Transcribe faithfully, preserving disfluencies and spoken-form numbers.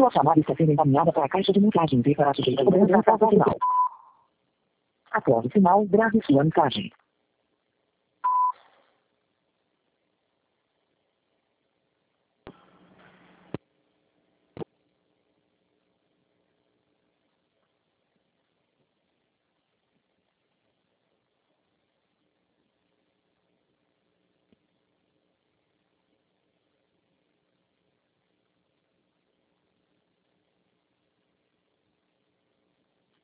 Sua chamada está sendo encaminhada para a caixa de mensagens e para sujeito cobrança após o sinal. Após o sinal, grave sua mensagem.